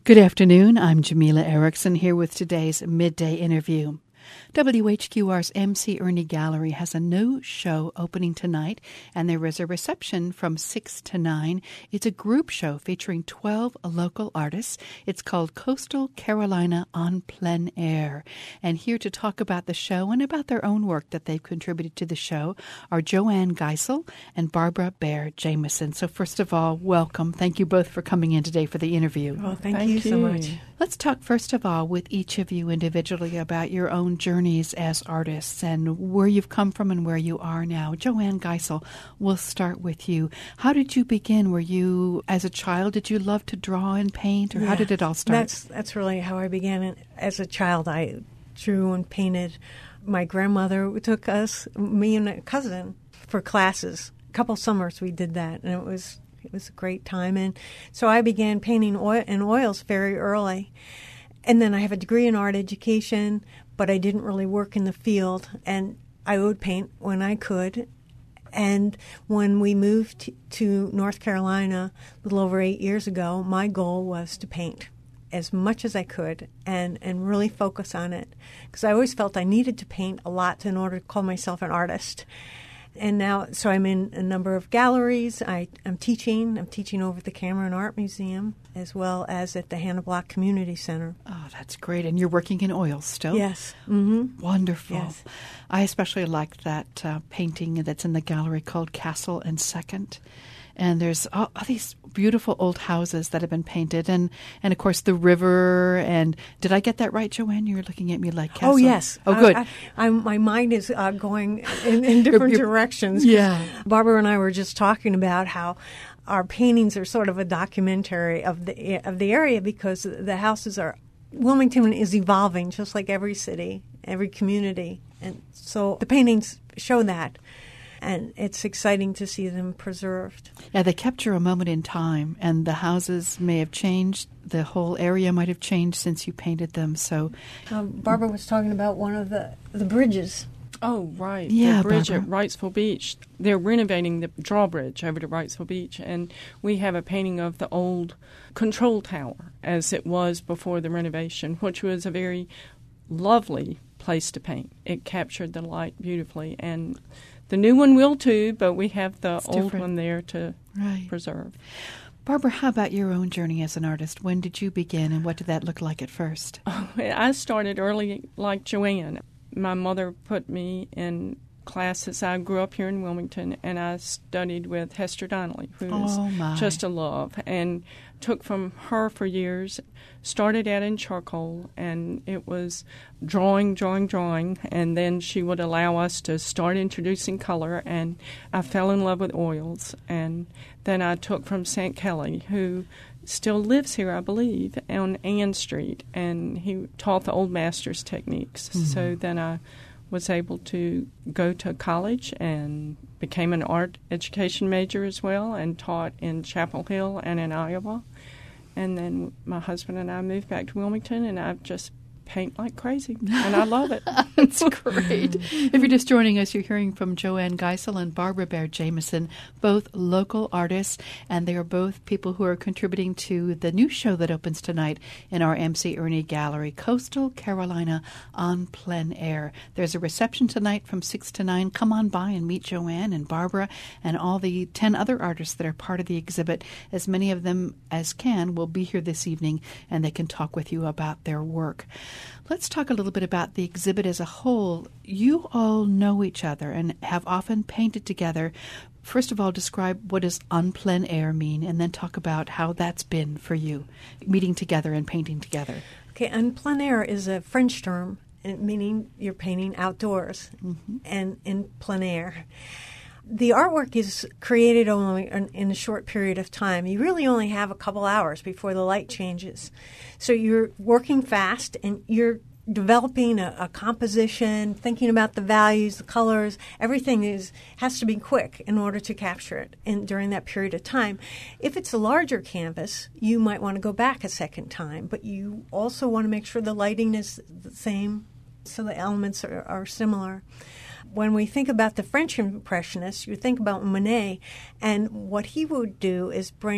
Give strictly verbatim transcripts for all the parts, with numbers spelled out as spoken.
Good afternoon. I'm Jamila Erickson here with today's Midday Interview. W H Q R's M C Ernie Gallery has a new show opening tonight, and there is a reception from six to nine. It's a group show featuring twelve local artists. It's called Coastal Carolina on Plein Air. And here to talk about the show and about their own work that they've contributed to the show are Joanne Geisel and Barbara Bear Jamison. So first of all, welcome. Thank you both for coming in today for the interview. Well, thank, thank you, you so much. Let's talk first of all with each of you individually about your own journeys as artists and where you've come from and where you are now. Joanne Geisel, we'll start with you. How did you begin? Were you, as a child, did you love to draw and paint, or yeah, how did it all start? That's, that's really how I began. As a child, I drew and painted. My grandmother took us, me and a cousin, for classes. A couple summers we did that, and it was It was a great time. And so I began painting oil in oils very early. And then I have a degree in art education, but I didn't really work in the field. And I would paint when I could. And when we moved to North Carolina a little over eight years ago, my goal was to paint as much as I could and, and really focus on it. Because I always felt I needed to paint a lot in order to call myself an artist. And now, so I'm in a number of galleries. I, I'm teaching. I'm teaching over at the Cameron Art Museum as well as at the Hannah Block Community Center. Oh, that's great. And you're working in oils still? Yes. Mm-hmm. Wonderful. Yes. I especially like that uh, painting that's in the gallery called Castle and Second. And there's all, all these beautiful old houses that have been painted. And, and, of course, the river. And did I get that right, Joanne? You're looking at me like Castle. Oh, yes. Oh, good. I, I, my mind is uh, going in, in different directions. Yeah. Barbara and I were just talking about how our paintings are sort of a documentary of the of the area because the houses are – Wilmington is evolving just like every city, every community. And so the paintings show that. And it's exciting to see them preserved. Yeah, they capture a moment in time, and the houses may have changed. The whole area might have changed since you painted them. So, um, Barbara was talking about one of the, the bridges. Oh, right. Yeah, the bridge Barbara. at Wrightsville Beach. They're renovating the drawbridge over to Wrightsville Beach, and we have a painting of the old control tower as it was before the renovation, which was a very lovely place to paint. It captured the light beautifully, and the new one will too, but we have the It's old different. one there to right. preserve. Barbara, how about your own journey as an artist? When did you begin, and what did that look like at first? Oh, I started early like Joanne. My mother put me in classes. I grew up here in Wilmington, and I studied with Hester Donnelly, who is oh my. just a love, and took from her for years. Started out in charcoal, and it was drawing, drawing, drawing, and then she would allow us to start introducing color, and I fell in love with oils. And then I took from Saint Kelly, who still lives here, I believe, on Ann Street, and he taught the old masters techniques. Mm-hmm. So then I was able to go to college and became an art education major as well, and taught in Chapel Hill and in Iowa. And then my husband and I moved back to Wilmington, and I've just paint like crazy, and I love it. That's great. If you're just joining us, you're hearing from Joanne Geisel and Barbara Bear Jamison, both local artists, and they are both people who are contributing to the new show that opens tonight in our M C Ernie Gallery, Coastal Carolina on Plein Air. There's a reception tonight from six to nine. Come on by and meet Joanne and Barbara and all the ten other artists that are part of the exhibit. As many of them as can will be here this evening, and they can talk with you about their work. Let's talk a little bit about the exhibit as a whole. You all know each other and have often painted together. First of all, describe what does on plein air mean, and then talk about how that's been for you, meeting together and painting together. Okay, en plein air is a French term, meaning you're painting outdoors mm-hmm. and in plein air. The artwork is created only in a short period of time. You really only have a couple hours before the light changes. So you're working fast, and you're developing a, a composition, thinking about the values, the colors. Everything is has to be quick in order to capture it in, during that period of time. If it's a larger canvas, you might want to go back a second time, but you also want to make sure the lighting is the same so the elements are, are similar. When we think about the French Impressionists, you think about Monet, and what he would do is bring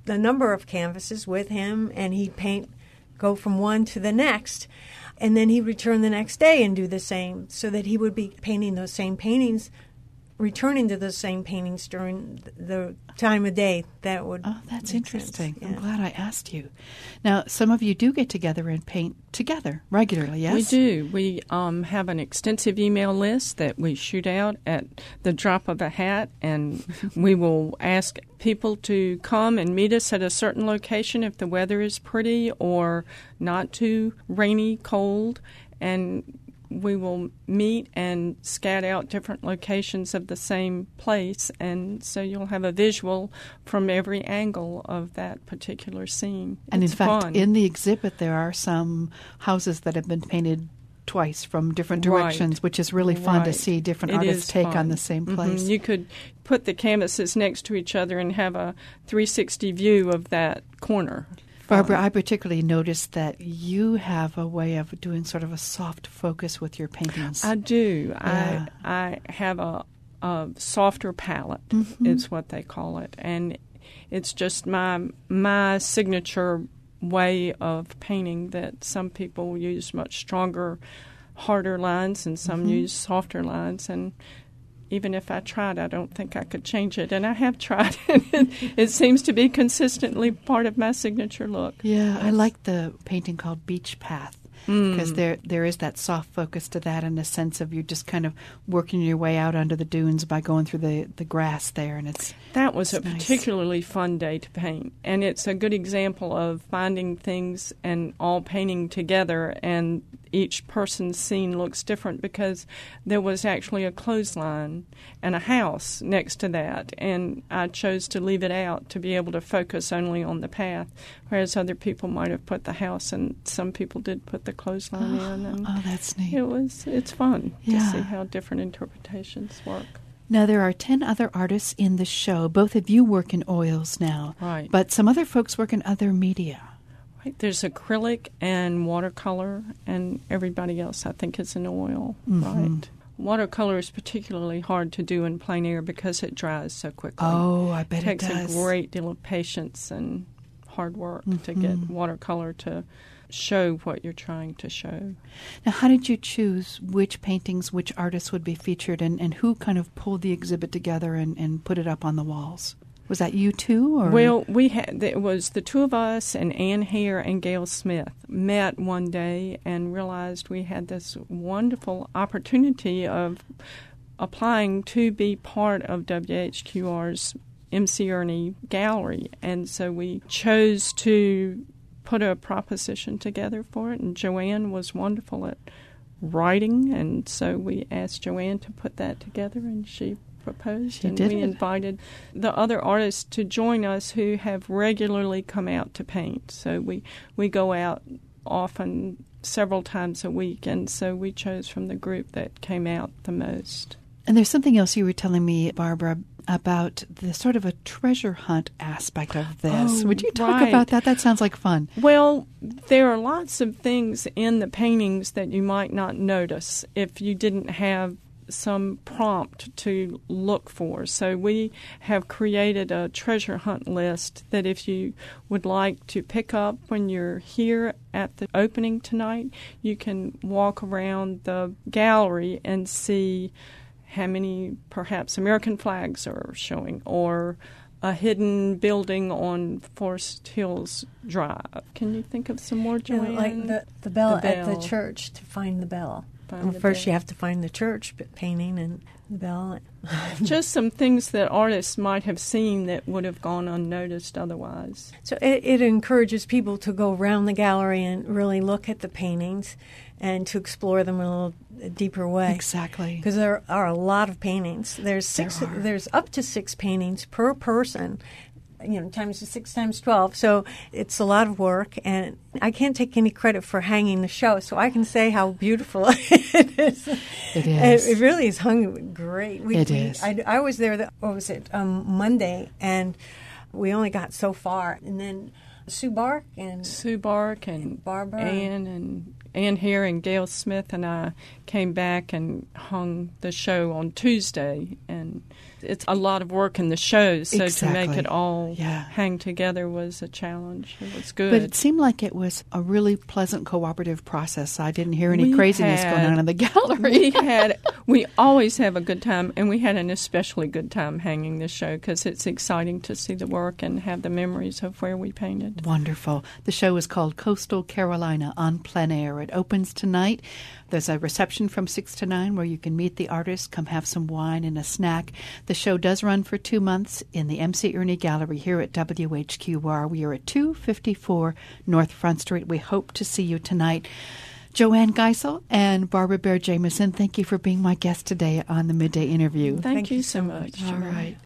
a number of canvases with him, and he'd paint, go from one to the next, and then he'd return the next day and do the same, so that he would be painting those same paintings, returning to those same paintings during the time of day. That would Oh, that's make interesting. sense. I'm Yeah. glad I asked you. Now, some of you do get together and paint together regularly, yes? We do. We um, have an extensive email list that we shoot out at the drop of a hat, and we will ask people to come and meet us at a certain location if the weather is pretty or not too rainy, cold, and we will meet and scout out different locations of the same place, and so you'll have a visual from every angle of that particular scene. And It's in fact, fun. in the exhibit, there are some houses that have been painted twice from different directions, Right. which is really fun to Right. see different It artists is take fun. on the same Mhm. place. You could put the canvases next to each other and have a three sixty view of that corner. Barbara, Um, I particularly noticed that you have a way of doing sort of a soft focus with your paintings. I do. Yeah. I I have a, a softer palette, Mhm. is what they call it, and it's just my my signature way of painting. That some people use much stronger, harder lines, and some Mhm. use softer lines, and even if I tried, I don't think I could change it. And I have tried. it, it seems to be consistently part of my signature look. Yeah, I Yes. like the painting called Beach Path, because Mm. there there is that soft focus to that, and a sense of you just kind of working your way out under the dunes by going through the, the grass there, and it's That was a It's nice. particularly fun day to paint, and it's a good example of finding things and all painting together, and each person's scene looks different because there was actually a clothesline and a house next to that, and I chose to leave it out to be able to focus only on the path, whereas other people might have put the house, and some people did put the clothesline in, and oh, that's neat. it was it's fun Yeah. to see how different interpretations work. Now, there are ten other artists in the show. Both of you work in oils now, Right. but some other folks work in other media. Right. There's acrylic and watercolor, and everybody else, I think, is in oil. Mhm. Right. Watercolor is particularly hard to do in plein air because it dries so quickly. Oh, I bet it takes it does. a great deal of patience and hard work to get Mhm. watercolor to show what you're trying to show. Now, how did you choose which paintings, which artists would be featured, and, and who kind of pulled the exhibit together and, and put it up on the walls? Was that you two? Or? Well, we had it was the two of us, and Ann Hare and Gail Smith met one day and realized we had this wonderful opportunity of applying to be part of W H Q R's M C Ernie Gallery, and so we chose to put a proposition together for it, and Joanne was wonderful at writing, and so we asked Joanne to put that together, and she proposed, She and did we it. invited the other artists to join us who have regularly come out to paint. So we, we go out often, several times a week, and so we chose from the group that came out the most. And there's something else you were telling me, Barbara, about the sort of a treasure hunt aspect of this. Oh, Would you talk right. about that? That sounds like fun. Well, there are lots of things in the paintings that you might not notice if you didn't have some prompt to look for. So we have created a treasure hunt list that if you would like to pick up when you're here at the opening tonight, you can walk around the gallery and see how many perhaps American flags are showing, or a hidden building on Forest Hills Drive. Can you think of some more, You know, Joanne? like the, the bell The at the bell. church to find the bell. Find Well, the first, bell. you have to find the church p- painting and the bell. Just some things that artists might have seen that would have gone unnoticed otherwise. So it, it encourages people to go around the gallery and really look at the paintings and to explore them in a little deeper way. Exactly. Because there are a lot of paintings. There's six. There are. There's up to six paintings per person. You know, times six times twelve. So it's a lot of work, and I can't take any credit for hanging the show. So I can say how beautiful it is. It And is. it really is hung great. We, It we- is. I, I was there. The, what was it? Um, Monday, and we only got so far, and then Sue Bark and Sue Bark and Barbara Ann and Ann Hare and Gail Smith and I came back and hung the show on Tuesday, and it's a lot of work in the shows, so Exactly. to make it all Yeah. hang together was a challenge. It was good. But it seemed like it was a really pleasant cooperative process. I didn't hear any We craziness had- going on in the gallery. we had we always have a good time, and we had an especially good time hanging this show because it's exciting to see the work and have the memories of where we painted. Wonderful. The show is called Coastal Carolina on Plein Air. It opens tonight. There's a reception from six to nine where you can meet the artists, come have some wine and a snack. The show does run for two months in the M C Ernie Gallery here at W H Q R. We are at two fifty-four North Front Street. We hope to see you tonight. Joanne Geisel and Barbara Bear Jameson, thank you for being my guest today on the Midday Interview. Thank, Thank you you so so much. All right.